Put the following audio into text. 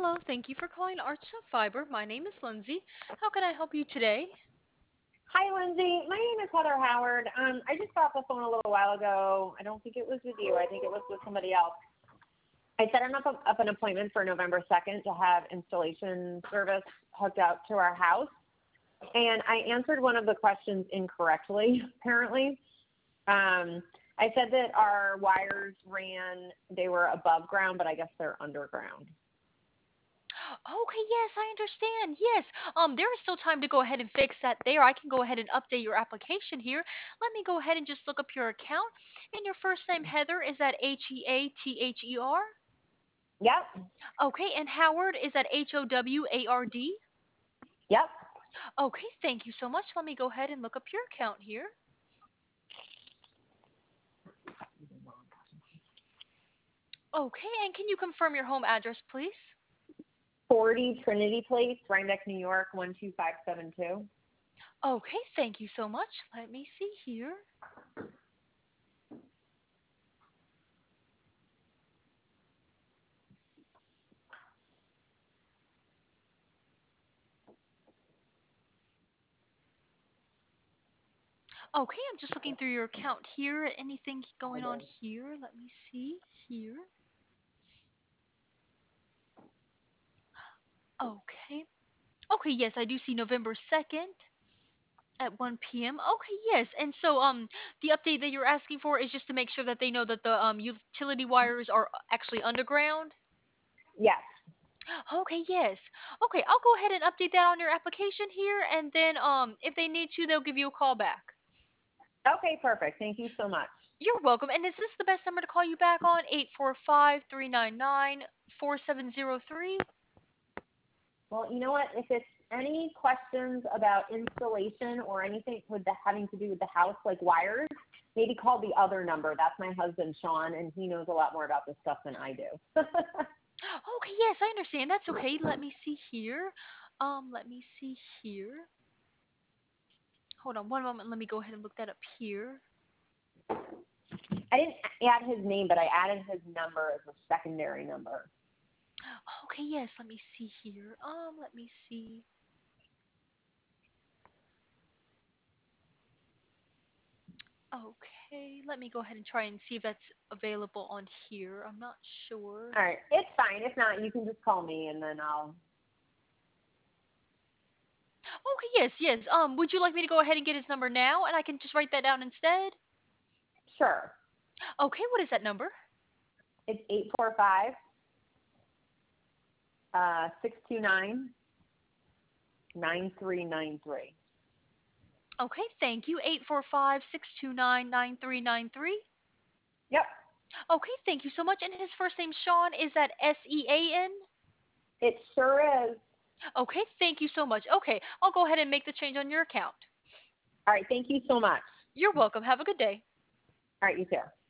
Hello, thank you for calling Arch Fiber. My name is Lindsay. How can I help you today? Hi, Lindsay. My name is Heather Howard. I just got off the phone a little while ago. I don't think it was with you. I think it was with somebody else. I set up an appointment for November 2nd to have installation service hooked up to our house. And I answered one of the questions incorrectly, apparently. I said that our wires they were above ground, but I guess they're underground. Okay, yes, I understand. Yes. There is still time to go ahead and fix that there. I can go ahead and update your application here. Let me go ahead and just look up your account. And your first name, Heather, is that Heather? Yep, Okay, and Howard is that Howard? yep. Okay, thank you so much. Let me go ahead and look up your account here. Okay, and can you confirm your home address, please? 40 Trinity Place, Rhinebeck, New York, 12572. Okay, thank you so much. Let me see here. Okay, I'm just looking through your account here. Anything going on here? Let me see here. Okay. Okay, yes, I do see November 2nd at 1 p.m. Okay, yes. And so the update that you're asking for is just to make sure that they know that the utility wires are actually underground. Yes. Okay, yes. Okay, I'll go ahead and update that on your application here, and then if they need to, they'll give you a call back. Okay, perfect. Thank you so much. You're welcome. And is this the best number to call you back on? 845-399-4703? Well, you know what? If it's any questions about installation or anything with having to do with the house, like wires, maybe call the other number. That's my husband, Sean, and he knows a lot more about this stuff than I do. Okay, yes, I understand. That's okay. Let me see here. Let me see here. Hold on one moment. Let me go ahead and look that up here. I didn't add his name, but I added his number as a secondary number. Okay, yes, let me see here. Let me see. Okay, let me go ahead and try and see if that's available on here. I'm not sure. All right, it's fine. If not, you can just call me and then I'll. Okay, yes, yes. Would you like me to go ahead and get his number now and I can just write that down instead? Sure. Okay, what is that number? It's 845 629 9393. Okay, thank you. 845-629-9393. Yep, Okay, thank you so much. And his first name, Sean, is that Sean? it sure is. Okay, thank you so much. Okay, I'll go ahead and make the change on your account. All right, thank you so much. You're welcome. Have a good day. All right, you too.